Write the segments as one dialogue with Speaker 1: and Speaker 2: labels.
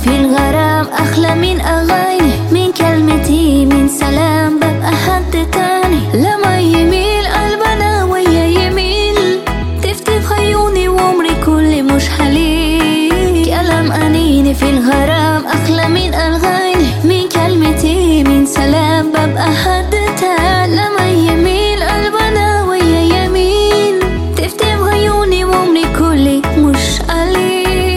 Speaker 1: في الغرام أحلى من أغاني، من كلمتي من سلام ببقى حد تاني. لما يميل قلبنا ويا يميل تفتح عيوني وعمري كل مش حليل. كلام أنيني في الغرام أحلى من أغاني، من كلمتي من سلام ببقى حد تاني. لما يميل قلبنا ويا يميل تفتح عيوني وعمري كل مش قليل.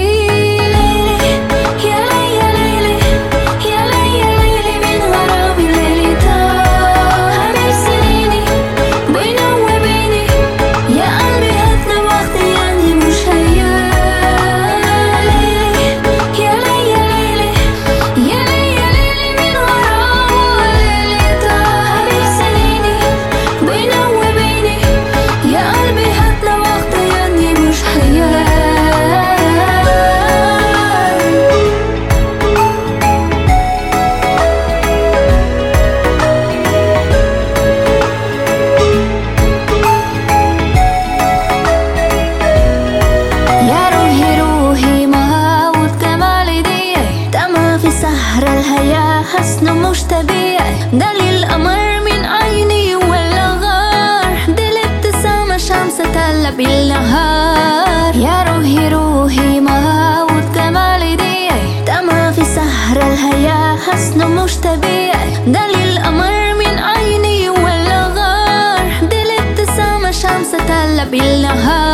Speaker 1: الحياة حسن مش طبيعي، ده للقمر من عيني ولا غار، دي الابتسامة شمس تطلع بالنهار. يا روحي روحي موت جمال ديعي، ده ما في سهر الحياة حسن مش طبيعي، ده للقمر من عيني ولا غار، دي الابتسامة شمس تطلع بالنهار.